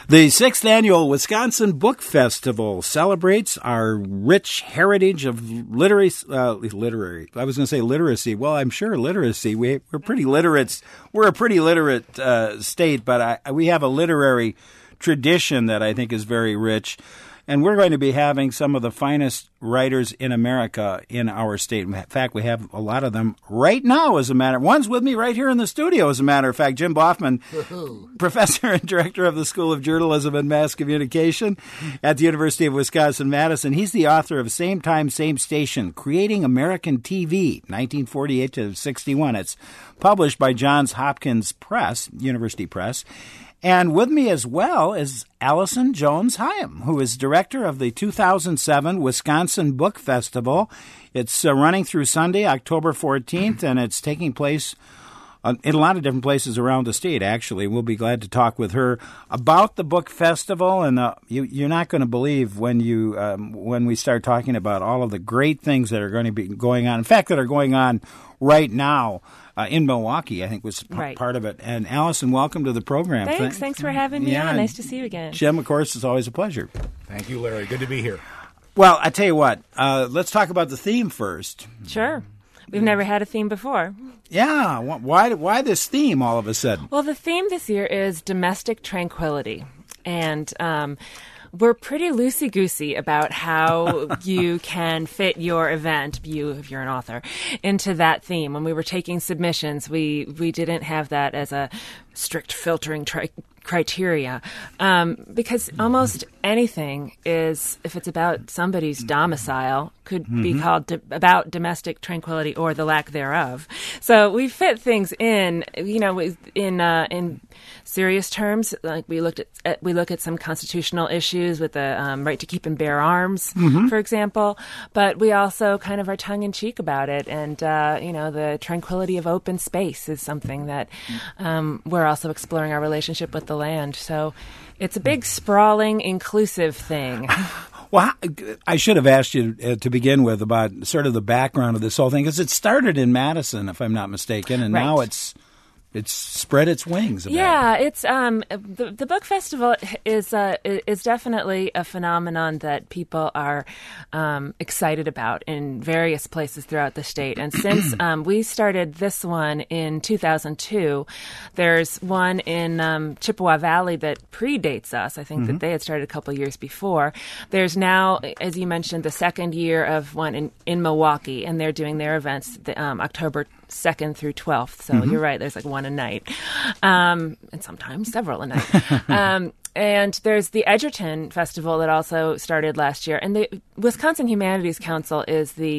The 6th annual Wisconsin Book Festival celebrates our rich heritage of literacy. I was going to say literacy. Well, I'm sure literacy. We're pretty literate. We're a pretty literate state, but we have a literary tradition that I think is very rich. And we're going to be having some of the finest writers in America in our state. In fact, we have a lot of them right now, one's with me right here in the studio, as a matter of fact. Jim Boffman, professor and director of the School of Journalism and Mass Communication at the University of Wisconsin-Madison. He's the author of Same Time, Same Station, Creating American TV, 1948 to 61. It's published by Johns Hopkins Press, University Press. And with me as well is Allison Jones-Hyam, who is director of the 2007 Wisconsin Book Festival. It's running through Sunday, October 14th, and it's taking place in a lot of different places around the state, actually. We'll be glad to talk with her about the book festival, and you're not going to believe when we start talking about all of the great things that are going to be going on. In fact, that are going on right now. In Milwaukee, I think, was part of it. And Allison, welcome to the program. Thanks for having me on. Nice to see you again. Jim, of course, it's always a pleasure. Thank you, Larry. Good to be here. Well, I tell you what, let's talk about the theme first. Sure. We've never had a theme before. Yeah. Why this theme all of a sudden? Well, the theme this year is domestic tranquility. And we're pretty loosey-goosey about how you can fit your event, if you're an author, into that theme. When we were taking submissions, we didn't have that as a strict filtering criteria, because almost anything is, if it's about somebody's domicile, could be called about domestic tranquility or the lack thereof. So we fit things in, in serious terms. Like we look at some constitutional issues with the right to keep and bear arms, for example. But we also kind of are tongue in cheek about it, and the tranquility of open space is something that we're also exploring our relationship with the land. So it's a big, sprawling, inclusive thing. Well, I should have asked you to begin with about sort of the background of this whole thing, because it started in Madison, if I'm not mistaken, and now it's spread its wings. It's the book festival is definitely a phenomenon that people are excited about in various places throughout the state. And since we started this one in 2002, there's one in Chippewa Valley that predates us. I think that they had started a couple of years before. There's now, as you mentioned, the second year of one in Milwaukee, and they're doing their events October 2nd through 12th. So you're right, there's like one a night, and sometimes several a night. And there's the Edgerton Festival that also started last year. And the Wisconsin Humanities Council is the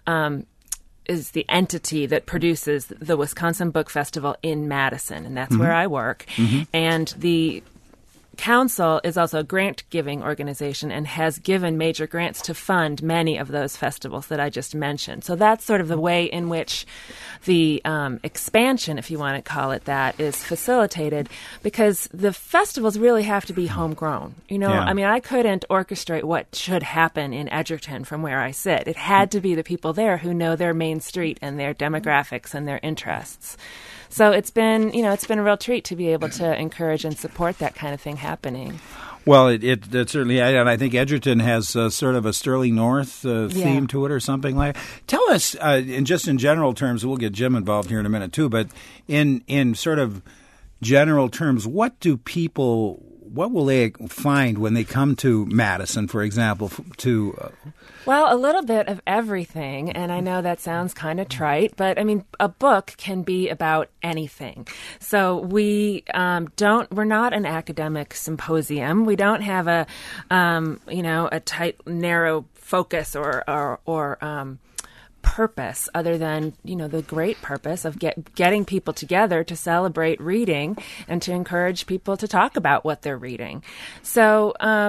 entity that produces the Wisconsin Book Festival in Madison, and that's where I work. And the Council is also a grant-giving organization and has given major grants to fund many of those festivals that I just mentioned. So that's sort of the way in which the expansion, if you want to call it that, is facilitated, because the festivals really have to be homegrown. I mean, I couldn't orchestrate what should happen in Edgerton from where I sit. It had to be the people there who know their main street and their demographics and their interests. So it's been a real treat to be able to encourage and support that kind of thing happening. Well, it certainly, and I think Edgerton has sort of a Sterling North theme to it or something like that. Tell us, in general terms, we'll get Jim involved here in a minute too, but in sort of general terms, what will they find when they come to Madison, for example, Well, a little bit of everything, and I know that sounds kind of trite, but I mean, a book can be about anything. So we're not an academic symposium. We don't have a tight, narrow focus or purpose other than, the great purpose of getting people together to celebrate reading and to encourage people to talk about what they're reading. So,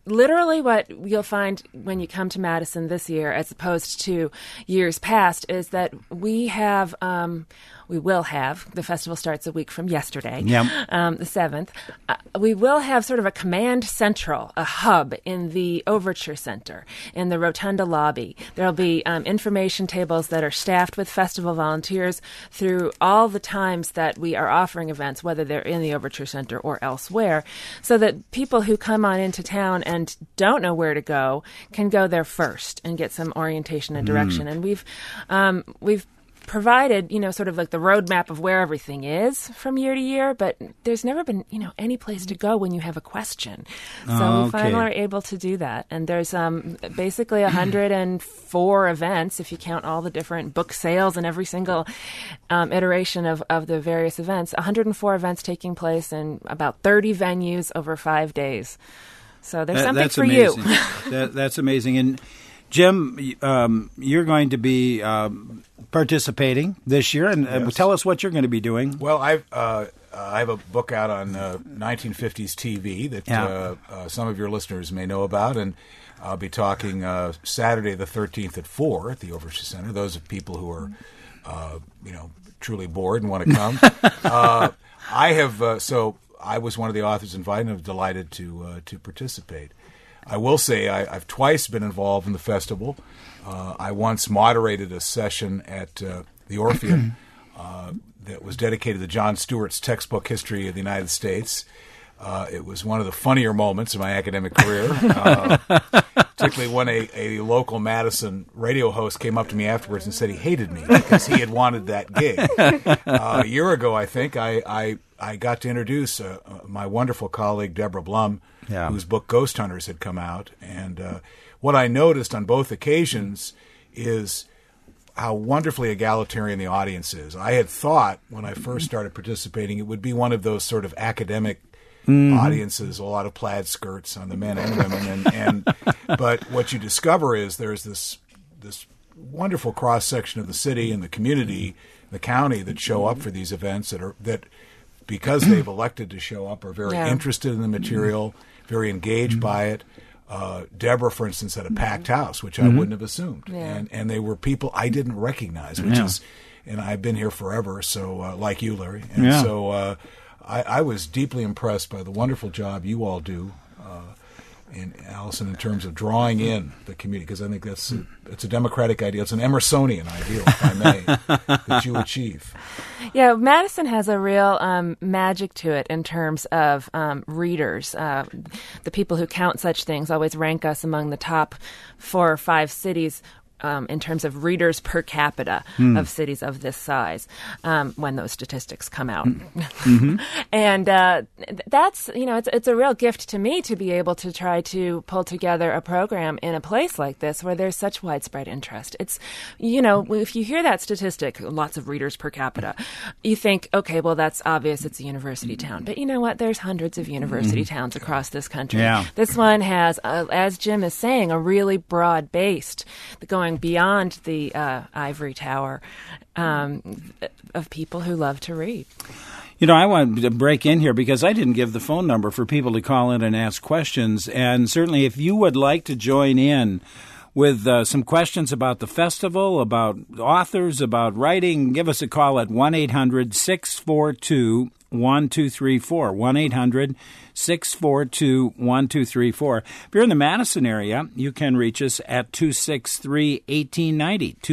literally what you'll find when you come to Madison this year, as opposed to years past, is that we will have, the festival starts a week from yesterday, the 7th. We will have sort of a command central, a hub in the Overture Center, in the Rotunda lobby. There'll be information tables that are staffed with festival volunteers through all the times that we are offering events, whether they're in the Overture Center or elsewhere, so that people who come on into town and don't know where to go can go there first and get some orientation and direction. And we've provided, sort of like the roadmap of where everything is from year to year, but there's never been, any place to go when you have a question. So we finally are able to do that. And there's basically 104 events, if you count all the different book sales and every single iteration of the various events, 104 events taking place in about 30 venues over 5 days. So there's something for amazing. You. That's amazing. And Jim, you're going to be participating this year, and tell us what you're going to be doing. Well, I have a book out on 1950s TV that some of your listeners may know about, and I'll be talking Saturday the 13th at 4 at the Overture Center. Those of people who are, truly bored and want to come. I was one of the authors invited, and I'm delighted to participate. I will say I've twice been involved in the festival. I once moderated a session at the Orpheum that was dedicated to John Stewart's textbook history of the United States. It was one of the funnier moments in my academic career, particularly when a local Madison radio host came up to me afterwards and said he hated me because he had wanted that gig. A year ago, I think, I got to introduce my wonderful colleague, Deborah Blum, whose book Ghost Hunters had come out. And what I noticed on both occasions is how wonderfully egalitarian the audience is. I had thought when I first started participating it would be one of those sort of academic audiences, a lot of plaid skirts on the men and women. But what you discover is there's this wonderful cross-section of the city and the community, the county, that show up for these events that because they've elected to show up, are very interested in the material, very engaged by it. Deborah, for instance, had a packed house, which I wouldn't have assumed. And they were people I didn't recognize, which is, and I've been here forever, so like you, Larry. And so I was deeply impressed by the wonderful job you all do, and Allison, in terms of drawing in the community, because I think it's a democratic ideal. It's an Emersonian ideal, if I may, that you achieve. Yeah, Madison has a real magic to it in terms of readers. The people who count such things always rank us among the top 4 or 5 cities in terms of readers per capita of cities of this size when those statistics come out. And that's, it's a real gift to me to be able to try to pull together a program in a place like this where there's such widespread interest. It's, if you hear that statistic, lots of readers per capita, you think, okay, well, that's obvious. It's a university town. But you know what? There's hundreds of university towns across this country. Yeah. This one has, as Jim is saying, a really broad-based, going beyond the ivory tower of people who love to read. I wanted to break in here because I didn't give the phone number for people to call in and ask questions. And certainly if you would like to join in with some questions about the festival, about authors, about writing, give us a call at 1-800-642-1234, 1-800-642-1234. If you're in the Madison area, you can reach us at 263-1890,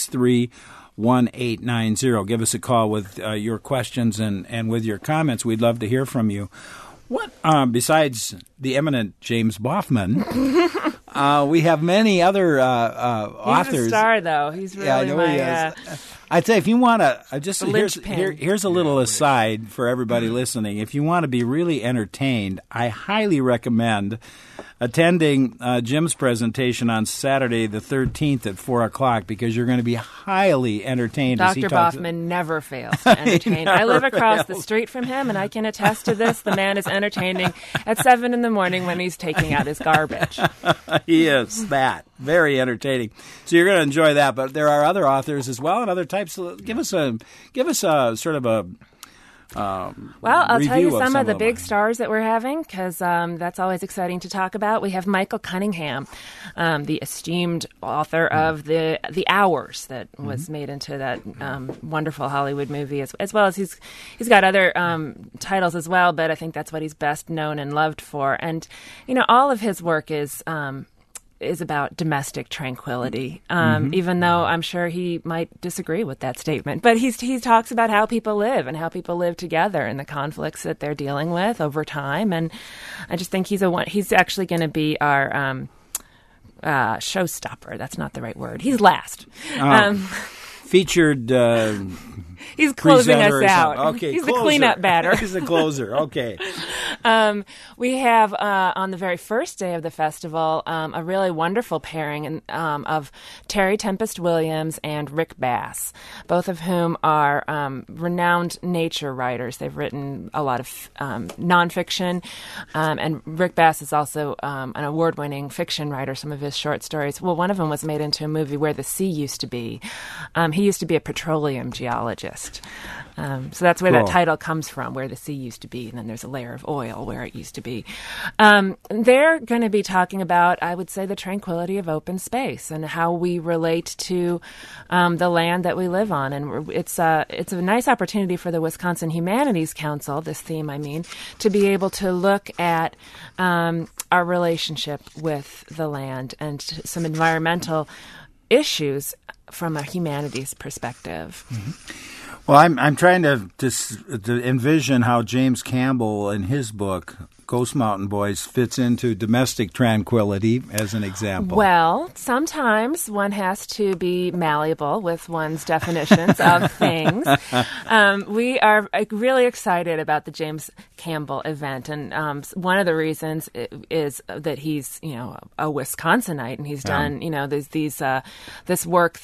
263-1890. Give us a call with your questions and with your comments. We'd love to hear from you. What, besides the eminent James Baughman, we have many other authors. He's a star, though. He's really I'd say if you want to, here's a little aside for everybody listening. If you want to be really entertained, I highly recommend attending Jim's presentation on Saturday the 13th at 4 o'clock because you're going to be highly entertained. Dr. Baughman never fails to entertain. I live across the street from him, and I can attest to this. The man is entertaining at 7 in the morning when he's taking out his garbage. He is very entertaining. So you're going to enjoy that. But there are other authors as well and other types. Give us a sort of a Well, I'll tell you review some of the big mine. stars that we're having, because that's always exciting to talk about. We have Michael Cunningham, the esteemed author of the Hours that was made into that wonderful Hollywood movie, as well as he's got other titles as well, but I think that's what he's best known and loved for. And, all of his work is about domestic tranquility, even though I'm sure he might disagree with that statement. But he talks about how people live and how people live together and the conflicts that they're dealing with over time. And I just think he's actually going to be our showstopper. That's not the right word. He's last. Featured He's closing us presenter or out. something. Okay, He's closer. the cleanup batter. He's the closer. Okay. We have, on the very first day of the festival, a really wonderful pairing of Terry Tempest Williams and Rick Bass, both of whom are renowned nature writers. They've written a lot of nonfiction, and Rick Bass is also an award-winning fiction writer, some of his short stories. Well, one of them was made into a movie, Where the Sea Used to Be. He used to be a petroleum geologist. So that's where that title comes from, Where the Sea Used to Be, and then there's a layer of oil where it used to be. They're going to be talking about, I would say, the tranquility of open space and how we relate to the land that we live on. And it's a nice opportunity for the Wisconsin Humanities Council, this theme, to be able to look at our relationship with the land and some environmental issues from a humanities perspective. Well, I'm trying to envision how James Campbell in his book Ghost Mountain Boys fits into domestic tranquility as an example. Well, sometimes one has to be malleable with one's definitions of things. We are really excited about the James Campbell event, and one of the reasons is that he's, a Wisconsinite, and he's done, this work.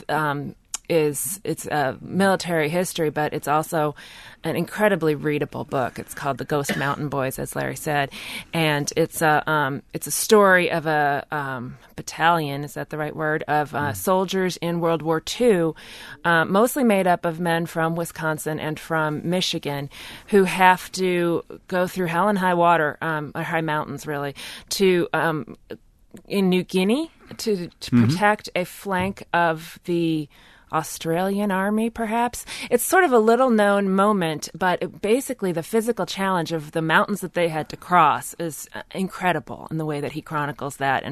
It's a military history, but it's also an incredibly readable book. It's called The Ghost Mountain Boys, as Larry said, and it's a story of a battalion, is that the right word, of soldiers in World War II, mostly made up of men from Wisconsin and from Michigan, who have to go through hell and high water, or high mountains, really, to in New Guinea to protect a flank of the Australian Army, perhaps. It's sort of a little-known moment, but basically the physical challenge of the mountains that they had to cross is incredible in the way that he chronicles that,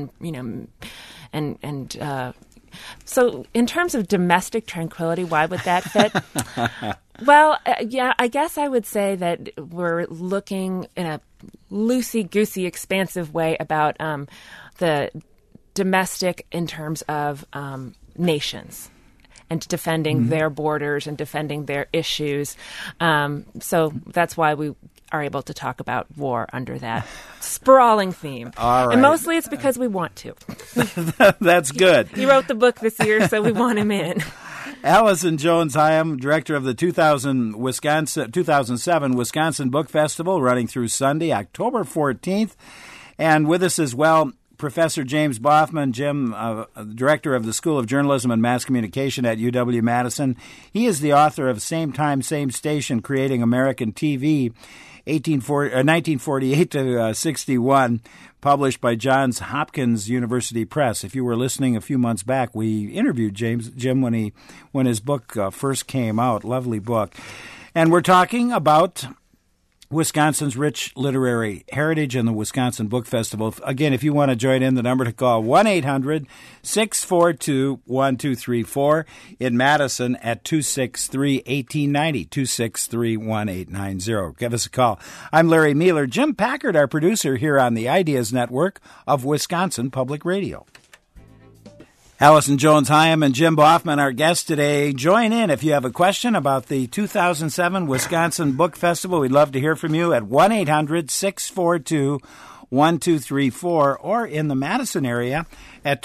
so in terms of domestic tranquility, why would that fit? Well, I guess I would say that we're looking in a loosey-goosey, expansive way about the domestic in terms of nations and defending their borders and defending their issues. So that's why we are able to talk about war under that sprawling theme. All right. And mostly it's because we want to. That's good. He wrote the book this year, so we want him in. Allison Jones-Hyam, director of the 2007 Wisconsin Book Festival, running through Sunday, October 14th. And with us as well, Professor James Baughman, Jim, director of the School of Journalism and Mass Communication at UW-Madison. He is the author of Same Time, Same Station, Creating American TV, 1948 to 61, published by Johns Hopkins University Press. If you were listening a few months back, we interviewed Jim when his book first came out. Lovely book. And we're talking about Wisconsin's rich literary heritage and the Wisconsin Book Festival. Again, if you want to join in, the number to call, 1-800-642-1234, in Madison at 263-1890, 263-1890. Give us a call. I'm Larry Mueller. Jim Packard, our producer here on the Ideas Network of Wisconsin Public Radio. Allison Jones-Hyam and Jim Baughman, our guests today. Join in if you have a question about the 2007 Wisconsin Book Festival. We'd love to hear from you at 1-800-642-1234 or in the Madison area at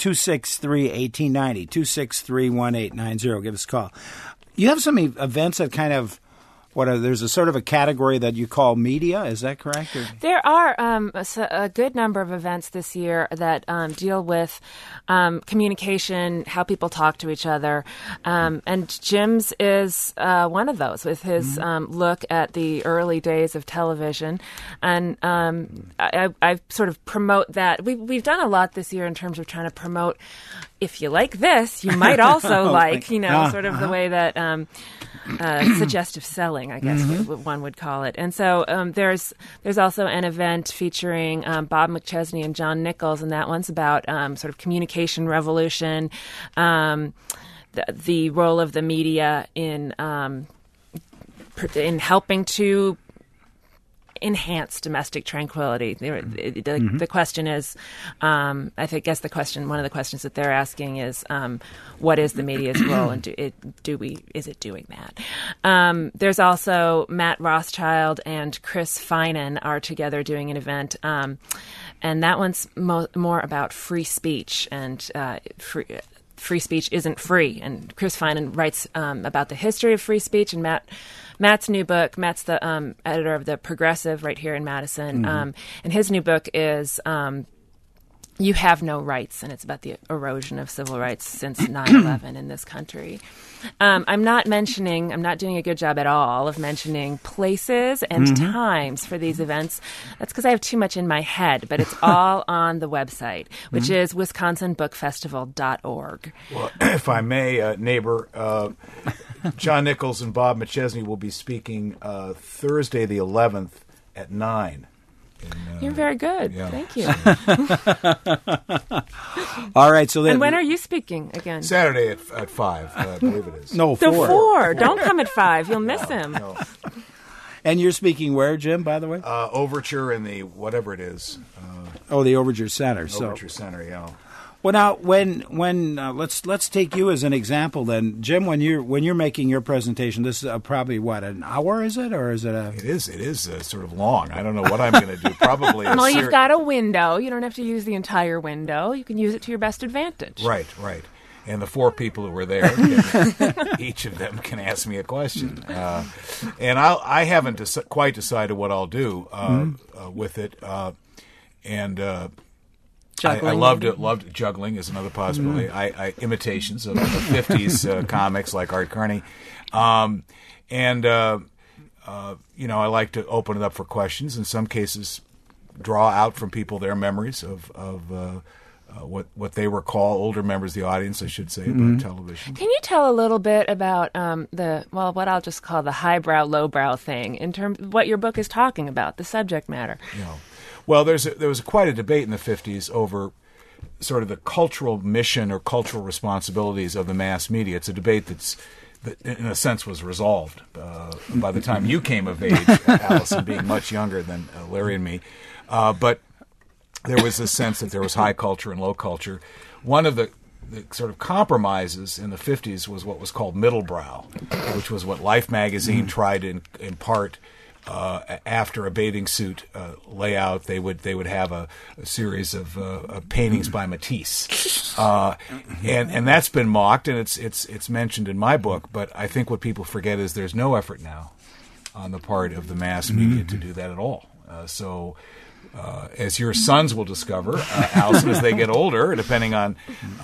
263-1890, 263-1890. Give us a call. You have some events that kind of there's a sort of a category that you call media. Is that correct? Or? There are a good number of events this year that deal with communication, how people talk to each other, and Jim's is one of those with his look at the early days of television, and I sort of promote that. We've done a lot this year in terms of trying to promote. If you like this, you might also sort of the way that suggestive selling, I guess one would call it. And so there's also an event featuring Bob McChesney and John Nichols, and that one's about sort of communication revolution, the role of the media in helping to enhance domestic tranquility. The question is, one of the questions that they're asking is, what is the media's role, and is it doing that? There's also Matt Rothschild and Chris Finan are together doing an event, and that one's more about free speech and free speech isn't free. And Chris Finan writes about the history of free speech, and Matt's new book, Matt's the editor of The Progressive right here in Madison, and his new book is You Have No Rights, and it's about the erosion of civil rights since 9/11 in this country. I'm not doing a good job at all of mentioning places and times for these events. That's because I have too much in my head, but it's all on the website, which is wisconsinbookfestival.org. Well, if I may, neighbor, John Nichols and Bob McChesney will be speaking Thursday the 11th at 9. You're very good. Yeah. Thank you. All right. So then, and when are you speaking again? Saturday at 5, I believe it is. No, 4. 4. Don't come at 5. You'll miss him. No. And you're speaking where, Jim, by the way? Overture in the whatever it is. The Overture Center. Overture Center, yeah. Well, now, when let's take you as an example. Then, Jim, when you're making your presentation, this is probably an hour, is it, or is it a? It is sort of long. I don't know what I'm going to do. Probably. Well, you've got a window. You don't have to use the entire window. You can use it to your best advantage. Right. And the 4 people who were there, each of them can ask me a question, and I haven't quite decided what I'll do with it, and. I loved juggling is another possibility. I imitations of 50s comics like Art Carney, I like to open it up for questions. In some cases, draw out from people their memories of what they recall. Older members of the audience, I should say, about television. Can you tell a little bit about what I'll just call the highbrow, lowbrow thing in terms of what your book is talking about, the subject matter? Yeah. Well, there was quite a debate in the 50s over sort of the cultural mission or cultural responsibilities of the mass media. It's a debate that in a sense, was resolved by the time you came of age, Allison, being much younger than Larry and me. But there was this sense that there was high culture and low culture. One of the sort of compromises in the 50s was what was called middlebrow, which was what Life magazine tried to impart. After a bathing suit layout, they would have a series of paintings by Matisse, and that's been mocked, and it's mentioned in my book. But I think what people forget is there's no effort now on the part of the mass media to do that at all. So, as your sons will discover, Allison, as they get older, depending on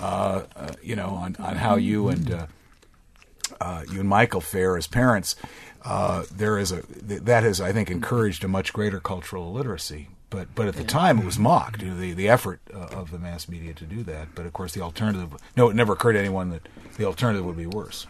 on how you and Michael fare as parents. That has, I think, encouraged a much greater cultural literacy. But at the time, it was mocked, the effort of the mass media to do that. But, of course, the alternative... No, it never occurred to anyone that the alternative would be worse.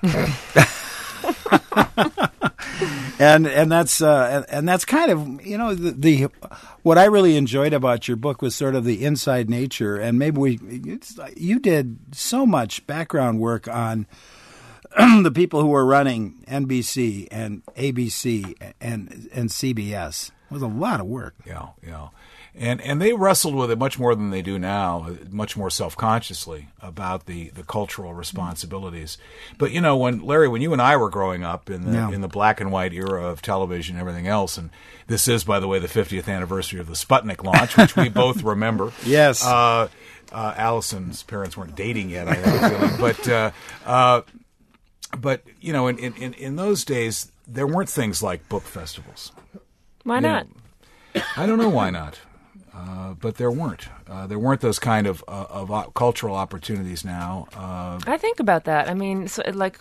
and that's kind of, the what I really enjoyed about your book was sort of the inside nature. And maybe you did so much background work on... the people who were running NBC and ABC and CBS. It was a lot of work. Yeah. And they wrestled with it much more than they do now, much more self-consciously about the cultural responsibilities. But, when you and I were growing up in the black and white era of television and everything else, and this is, by the way, the 50th anniversary of the Sputnik launch, which we both remember. Yes. Allison's parents weren't dating yet, I have a feeling. But... But in those days, there weren't things like book festivals. Why not? I don't know why not. But there weren't. There weren't those kind of cultural opportunities now. I think about that. I mean, so like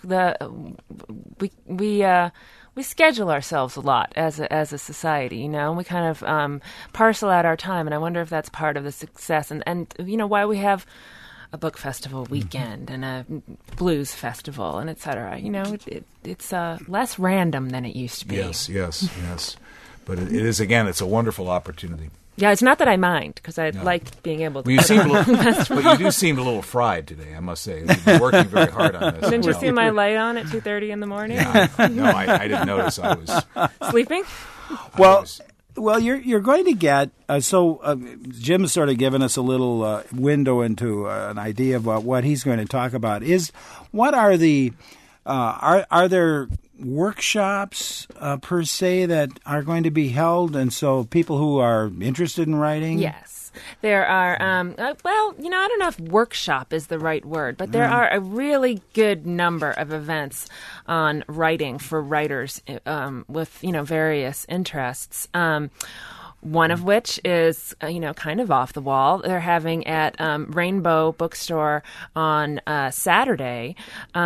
we schedule ourselves a lot as a society. You know, we kind of parcel out our time, and I wonder if that's part of the success and why we have a book festival weekend and a blues festival and et cetera. You know, it's less random than it used to be. Yes. But it is, again, it's a wonderful opportunity. Yeah, it's not that I mind, because I like being able to. Well, but you do seem a little fried today, I must say. You've been working very hard on this. Didn't you see my light on at 2:30 in the morning? Yeah, I didn't notice. I was sleeping. Well, you're going to get Jim's sort of given us a little window into an idea of what he's going to talk about. What are the are there workshops per se that are going to be held, and so people who are interested in writing? Yes. There are, I don't know if workshop is the right word, but there are a really good number of events on writing for writers with, various interests. One of which is, kind of off the wall. They're having at Rainbow Bookstore on Saturday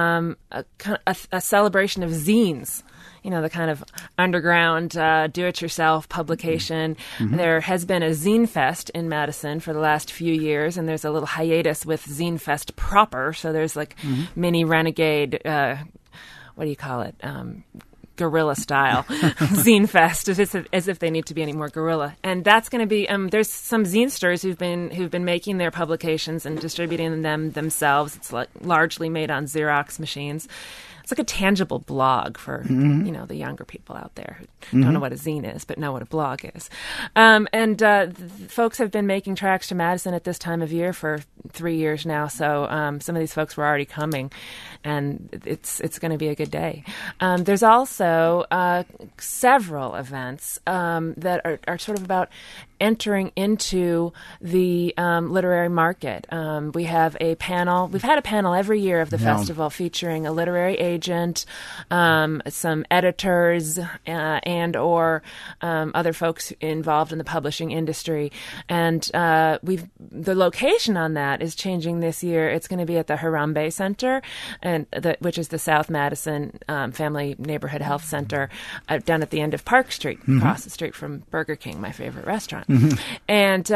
a celebration of zines. The kind of underground do-it-yourself publication. Mm-hmm. There has been a Zine Fest in Madison for the last few years, and there's a little hiatus with Zine Fest proper. So there's mini renegade, what do you call it? Guerrilla style zine fest, as if they need to be any more guerrilla. And that's going to be there's some zinesters who've been making their publications and distributing them themselves. It's largely made on Xerox machines. It's like a tangible blog for the younger people out there who don't know what a zine is but know what a blog is. Folks have been making tracks to Madison at this time of year for 3 years now. So some of these folks were already coming, and it's going to be a good day. There's also several events that are sort of about entering into the literary market. We have a panel. We've had a panel every year of the festival featuring a literary agent, some editors, and or other folks involved in the publishing industry. And the location on that is changing this year. It's going to be at the Harambe Center, which is the South Madison Family Neighborhood Health Center, down at the end of Park Street, across the street from Burger King, my favorite restaurant. And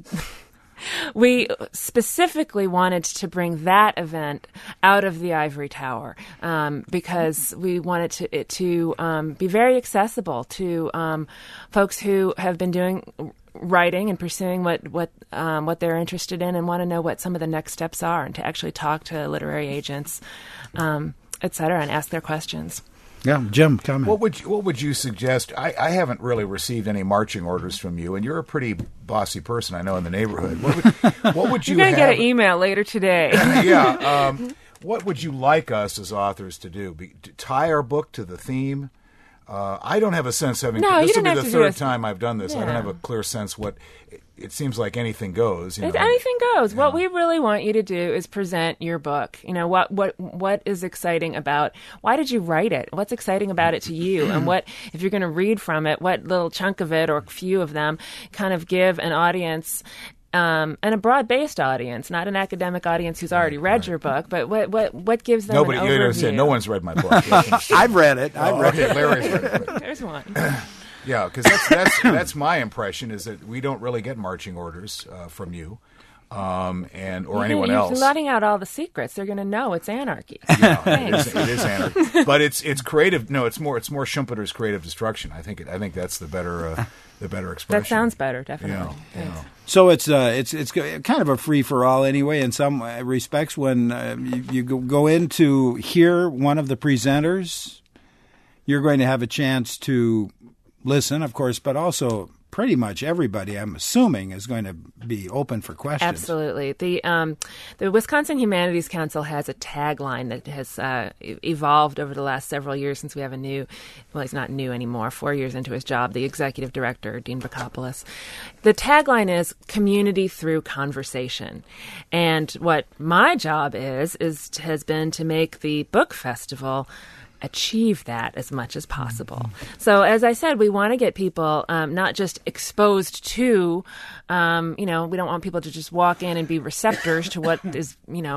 we specifically wanted to bring that event out of the Ivory Tower because we wanted it to be very accessible to folks who have been doing writing and pursuing what they're interested in and want to know what some of the next steps are, and to actually talk to literary agents, et cetera, and ask their questions. Yeah, Jim, comment. What would you suggest? I haven't really received any marching orders from you, and you're a pretty bossy person, I know, in the neighborhood. What would you? You're going to get an email later today. Yeah. What would you like us as authors to do? To tie our book to the theme? I don't have a sense having. No, this you will be don't the have to third time I've done this. Yeah. I don't have a clear sense what. It seems like anything goes. Anything goes. Yeah. What we really want you to do is present your book. What is exciting about? Why did you write it? What's exciting about it to you? And what, if you're going to read from it, what little chunk of it or few of them kind of give an audience. And a broad-based audience, not an academic audience who's already read your book, but what gives them an overview? No one's read my book. I've read it. Larry's read it. There's one. Yeah, because that's my impression, is that we don't really get marching orders from you. Or anyone else. You're letting out all the secrets. They're going to know it's anarchy. Yeah, it is anarchy. But it's creative. No, it's more Schumpeter's creative destruction. I think that's the better expression. That sounds better, definitely. Yeah. So it's kind of a free for all anyway. In some respects, when you go in to hear one of the presenters, you're going to have a chance to listen, of course, but also pretty much everybody, I'm assuming, is going to be open for questions. Absolutely. The Wisconsin Humanities Council has a tagline that has evolved over the last several years since we have he's not new anymore, 4 years into his job, the executive director, Dean Bacopoulos. The tagline is community through conversation. And what my job has been to make the book festival achieve that as much as possible. So, as I said, we want to get people not just exposed to, we don't want people to just walk in and be receptors to what is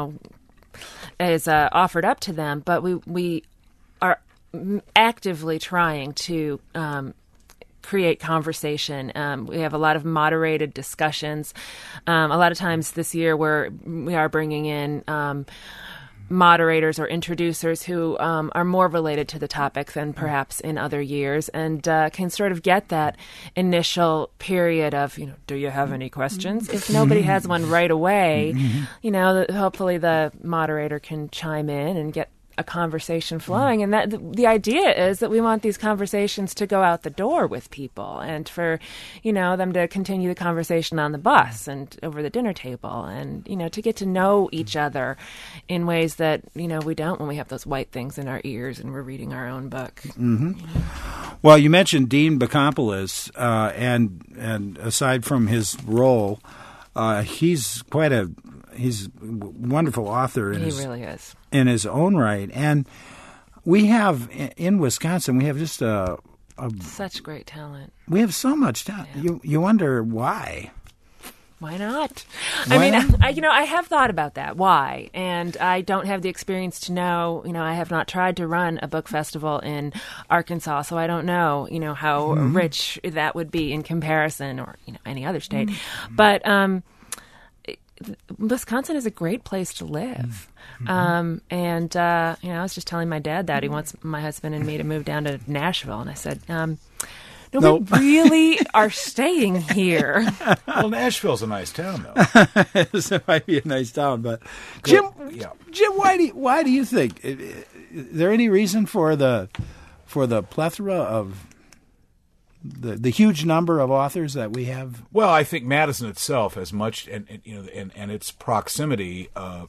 offered up to them, but we are actively trying to create conversation. We have a lot of moderated discussions. A lot of times this year we are bringing in moderators or introducers who are more related to the topic than perhaps in other years, and can sort of get that initial period of, do you have any questions? If nobody has one right away, hopefully the moderator can chime in and get a conversation flowing. And that the idea is that we want these conversations to go out the door with people, and for them to continue the conversation on the bus and over the dinner table, and to get to know each other in ways that we don't when we have those white things in our ears and we're reading our own book. Well, you mentioned Dean Bacopoulos, and aside from his role, he's a wonderful author. He really is. In his own right. And we have, in Wisconsin, we have just such great talent. We have so much talent. Yeah. You wonder why. Why not? I have thought about that. Why? And I don't have the experience to know. I have not tried to run a book festival in Arkansas, so I don't know, how rich that would be in comparison, or any other state. But Wisconsin is a great place to live. I was just telling my dad that he wants my husband and me to move down to Nashville, and I said, we really are staying here. Well, Nashville's a nice town, though. It might be a nice town, but Jim, why do you think? Is there any reason for the plethora of the huge number of authors that we have? Well, I think Madison itself has much, and its proximity,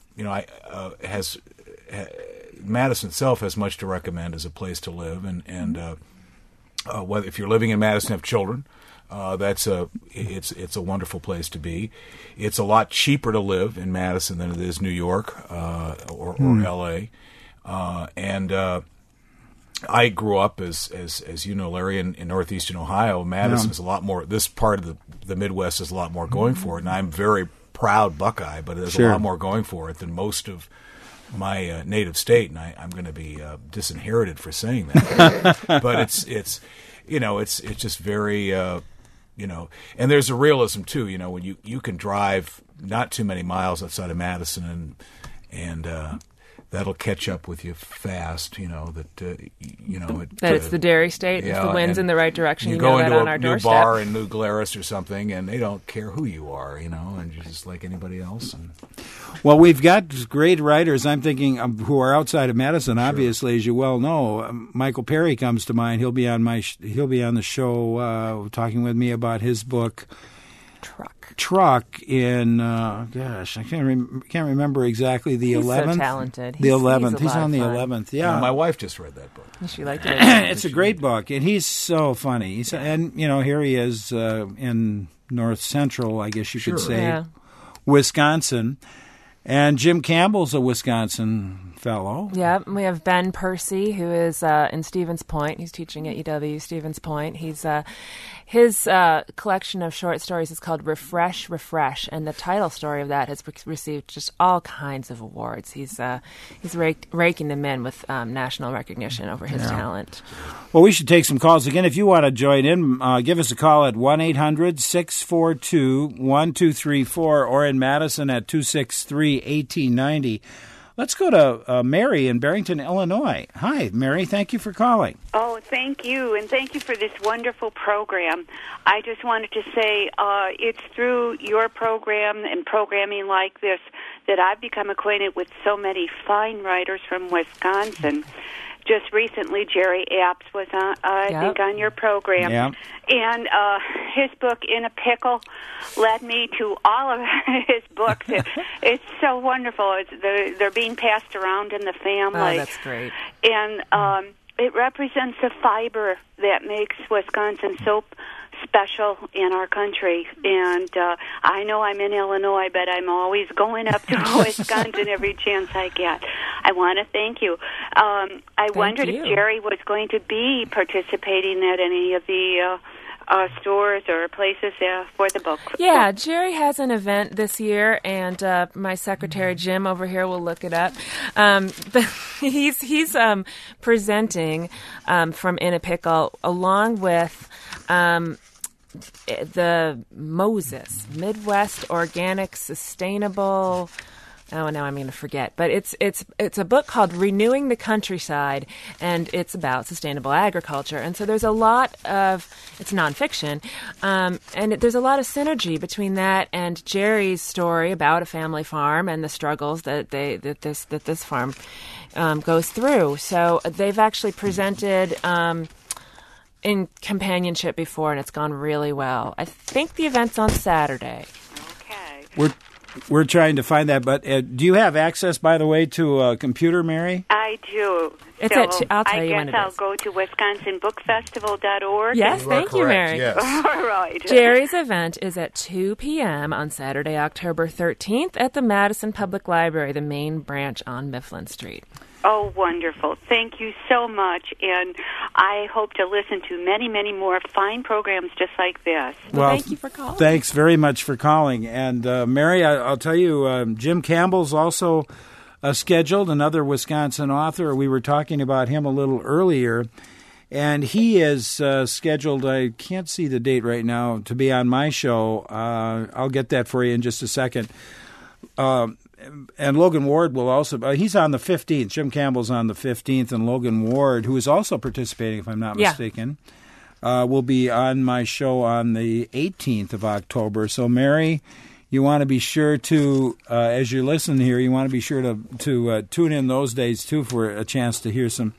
Madison itself has much to recommend as a place to live, and whether if you're living in Madison, have children, it's a wonderful place to be. It's a lot cheaper to live in Madison than it is New York or L.A. I grew up, as you know, Larry, in northeastern Ohio. Madison is a lot more. This part of the Midwest is a lot more going for it, and I'm very proud Buckeye, but there's a lot more going for it than most of my native state, and I'm going to be disinherited for saying that. But it's just very and there's a realism too. When you can drive not too many miles outside of Madison, and that'll catch up with you fast. That it's the dairy state. If the wind's in the right direction, you go into on our a new doorstep. bar in New Glarus or something, and they don't care who you are, and you're just like anybody else. Well, we've got great writers. I'm thinking who are outside of Madison. Obviously, as you well know, Michael Perry comes to mind. He'll be on the show talking with me about his book. Truck in I can't remember exactly the 11th. He's so talented. The 11th. He's on the 11th. Yeah, my wife just read that book. She liked it. It's a great book, and he's so funny. And here he is in North Central, I guess you could say, Wisconsin. And Jim Campbell's a Wisconsin fellow. Yeah, we have Ben Percy, who is in Stevens Point. He's teaching at UW Stevens Point. He's his collection of short stories is called Refresh, Refresh, and the title story of that has received just all kinds of awards. He's raking them in with national recognition over his talent. Well, we should take some calls again. If you want to join in, give us a call at 1-800-642-1234 or in Madison at 263-1890. Let's go to Mary in Barrington, Illinois. Hi, Mary. Thank you for calling. Oh, thank you, and thank you for this wonderful program. I just wanted to say it's through your program and programming like this that I've become acquainted with so many fine writers from Wisconsin. just recently Jerry Apps was on, I think, on your program. Yep. And his book, In a Pickle, led me to all of his books. It's so wonderful. They're being passed around in the family. Oh, that's great. And it represents the fiber that makes Wisconsin so special in our country. And I know I'm in Illinois, but I'm always going up to Wisconsin every chance I get. I want to thank you. I wondered if Jerry was going to be participating at any of the stores or places for the book. Yeah, Jerry has an event this year, and my secretary Jim over here will look it up. But he's presenting from In a Pickle along with the Moses Midwest Organic Sustainable. Oh, now I'm going to forget. But it's a book called Renewing the Countryside, and it's about sustainable agriculture. And so there's a lot of, it's nonfiction, and there's a lot of synergy between that and Jerry's story about a family farm and the struggles that this farm goes through. So they've actually presented in companionship before, and it's gone really well. I think the event's on Saturday. Okay. We're trying to find that, but do you have access, by the way, to a computer, Mary? I do. It's I'll tell you when it is. I guess I'll go to wisconsinbookfestival.org. Yes, thank you, Mary. Yes. All right. Jerry's event is at 2 p.m. on Saturday, October 13th at the Madison Public Library, the main branch on Mifflin Street. Oh, wonderful. Thank you so much. And I hope to listen to many, many more fine programs just like this. Well, thank you for calling. Thanks very much for calling. And, Mary, I'll tell you, Jim Campbell's also scheduled, another Wisconsin author. We were talking about him a little earlier. And he is scheduled, I can't see the date right now, to be on my show. I'll get that for you in just a second. And Logan Ward will also, he's on the 15th. Jim Campbell's on the 15th, and Logan Ward, who is also participating, if I'm not mistaken, will be on my show on the 18th of October. So, Mary, you want to be sure to, as you listen here, you want to be sure to tune in those days, too, for a chance to hear some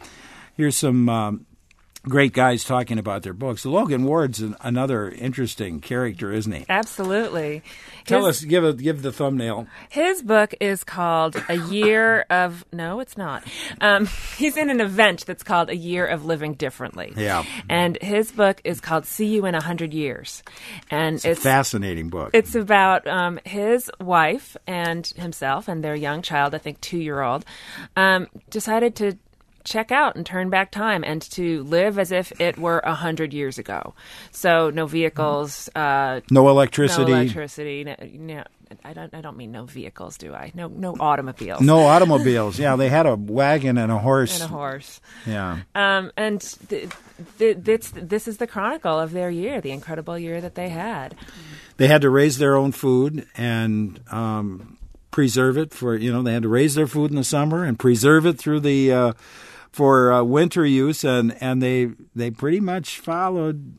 great guys talking about their books. Logan Ward's another interesting character, isn't he? Absolutely. Tell us, give the thumbnail. His book is called A Year of... No, it's not. He's in an event that's called A Year of Living Differently. Yeah. And his book is called See You in 100 Years. And it's a fascinating book. It's about his wife and himself and their young child, I think 2-year-old, decided to check out and turn back time and to live as if it were 100 years ago. So no vehicles, no electricity. No electricity. No, I don't mean no vehicles, do I? No automobiles. No automobiles. Yeah, they had a wagon and a horse. And a horse. Yeah. And this is the chronicle of their year, the incredible year that they had. They had to raise their own food and preserve it for, they had to raise their food in the summer and preserve it through the for winter use, and they pretty much followed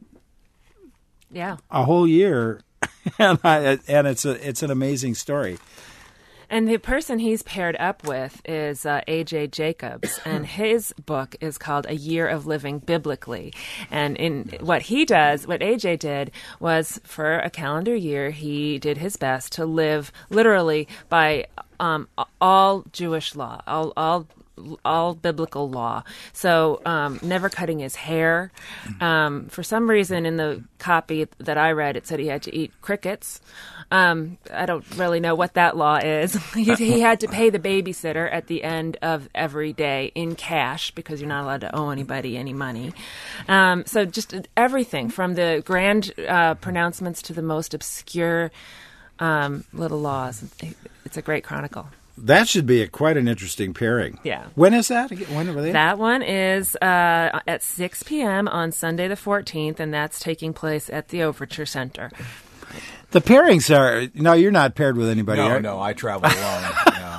a whole year, and it's an amazing story. And the person he's paired up with is A.J. Jacobs, and his book is called A Year of Living Biblically. And in what he does, what A.J. did was, for a calendar year, he did his best to live literally by all Jewish law, all biblical law. So never cutting his hair. For some reason in the copy that I read, it said he had to eat crickets. I don't really know what that law is. He had to pay the babysitter at the end of every day in cash because you're not allowed to owe anybody any money. So just everything from the grand pronouncements to the most obscure little laws. It's a great chronicle. That should be quite an interesting pairing. Yeah. When is that? When are they? That one is at 6 p.m. on Sunday the 14th, and that's taking place at the Overture Center. The pairings are... No, you're not paired with anybody, right? No, I travel alone. Yeah. I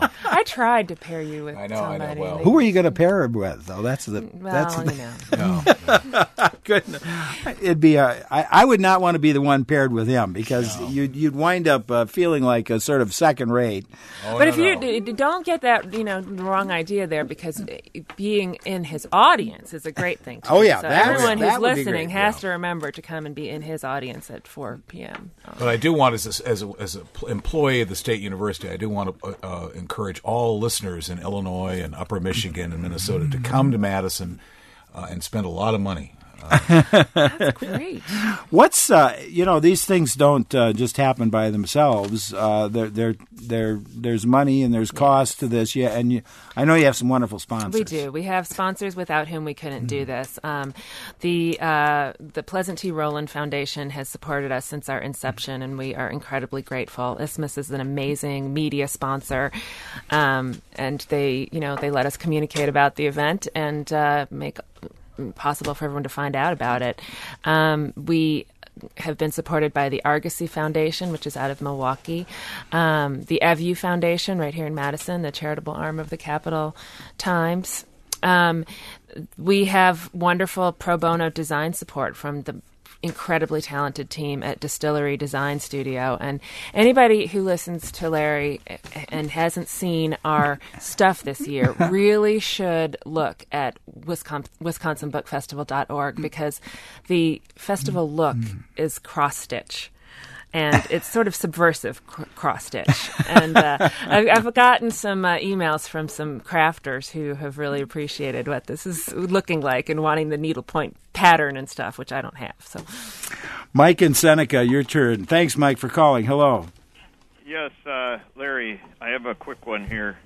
tried to pair you with I know, somebody. well. Who are you going to pair her with, though? That's the. Well, that's the, you know. No. Goodness. It'd be I would not want to be the one paired with him because you'd wind up feeling like a sort of second rate. Oh, But no, if you no. don't get that, the wrong idea there, because being in his audience is a great thing. Oh, yeah, so that- everyone that who's would be listening great, has to remember to come and be in his audience at 4 p.m. But I do want, as an employee of the State University, I do want to encourage all listeners in Illinois and Upper Michigan and Minnesota to come to Madison and spend a lot of money. Great. What's these things don't just happen by themselves. There's money and there's cost to this. Yeah, and I know you have some wonderful sponsors. We do. We have sponsors without whom we couldn't do this. The Pleasant T. Rowland Foundation has supported us since our inception, and we are incredibly grateful. Isthmus is an amazing media sponsor, and they let us communicate about the event and make possible for everyone to find out about it. We have been supported by the Argosy Foundation, which is out of Milwaukee, the EVU Foundation right here in Madison, the charitable arm of the Capital Times. We have wonderful pro bono design support from the incredibly talented team at Distillery Design Studio. And anybody who listens to Larry and hasn't seen our stuff this year really should look at WisconsinBookFestival.org, because the festival look is cross-stitch. And it's sort of subversive cross-stitch. And I've gotten some emails from some crafters who have really appreciated what this is looking like and wanting the needlepoint pattern and stuff, which I don't have. So, Mike in Seneca, your turn. Thanks, Mike, for calling. Hello. Yes, Larry, I have a quick one here.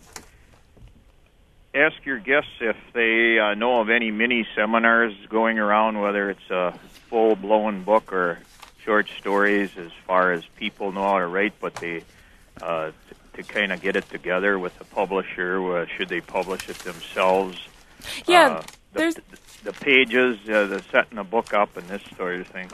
Ask your guests if they know of any mini seminars going around, whether it's a full-blown book or short stories, as far as people know how to write, but they to kind of get it together with the publisher. Should they publish it themselves? yeah, there's... The pages, the setting a book up, and this sort of thing.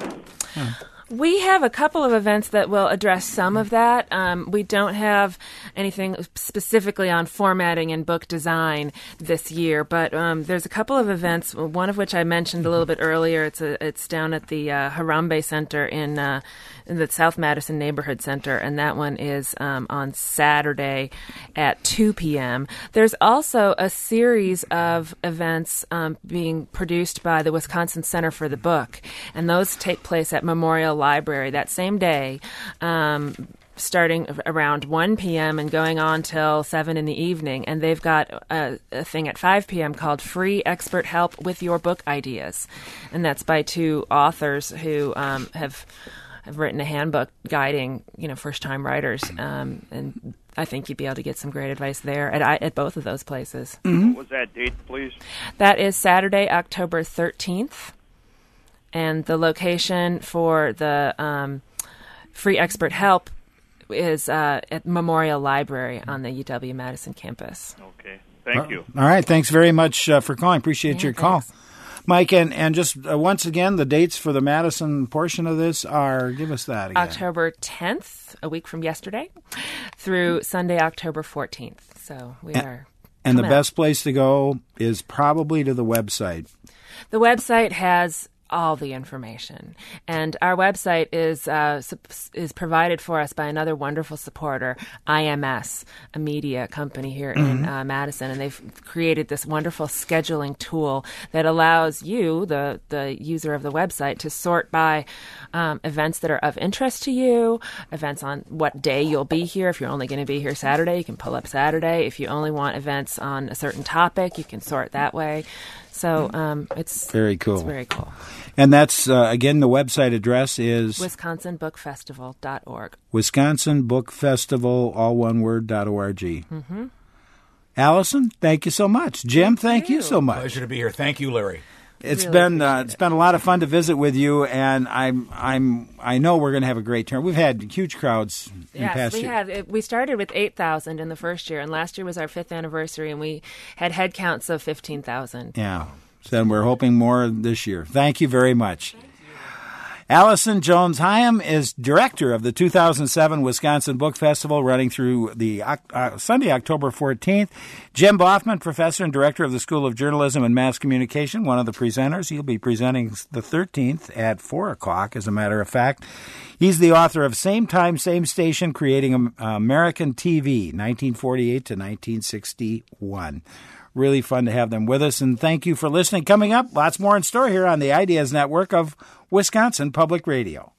We have a couple of events that will address some of that. We don't have anything specifically on formatting and book design this year, but there's a couple of events, one of which I mentioned a little bit earlier. It's down at the Harambe Center in the South Madison Neighborhood Center, and that one is on Saturday at 2 p.m. There's also a series of events being produced by the Wisconsin Center for the Book, and those take place at Memorial Library that same day, starting around 1 p.m. and going on till 7 in the evening. And they've got a thing at 5 p.m. called Free Expert Help with Your Book Ideas, and that's by two authors who have written a handbook guiding, first-time writers, and I think you'd be able to get some great advice there at both of those places. Mm-hmm. What was that date, please? That is Saturday, October 13th, and the location for the Free Expert Help is at Memorial Library on the UW-Madison campus. Okay, thank you. All right, thanks very much for calling. Appreciate your call. Thanks. Mike, and just once again, the dates for the Madison portion of this are, give us that again. October 10th, a week from yesterday, through Sunday, October 14th. So we are. And the coming up. best place to go is probably to the website. The website has all the information, and our website is provided for us by another wonderful supporter, IMS, a media company here in Madison, and they've created this wonderful scheduling tool that allows you, the user of the website, to sort by events that are of interest to you, events on what day you'll be here. If you're only going to be here Saturday, you can pull up Saturday. If you only want events on a certain topic, you can sort that way. So it's very cool. It's very cool. And that's, again, the website address is WisconsinBookFestival.org. WisconsinBookFestival, all one word, .org. Mm-hmm. Allison, thank you so much. Jim, thank you so much. Pleasure to be here. Thank you, Larry. It's Really been a lot of fun to visit with you, and I know we're going to have a great turn. We've had huge crowds in past years. Yes, we have. We started with 8,000 in the first year, and last year was our 5th anniversary, and we had head counts of 15,000. Yeah. So we're hoping more this year. Thank you very much. Allison Jones-Hyam is director of the 2007 Wisconsin Book Festival, running through the Sunday, October 14th. Jim Boffman, professor and director of the School of Journalism and Mass Communication, one of the presenters. He'll be presenting the 13th at 4 o'clock, as a matter of fact. He's the author of Same Time, Same Station, Creating American TV, 1948 to 1961. Really fun to have them with us, and thank you for listening. Coming up, lots more in store here on the Ideas Network of Wisconsin Public Radio.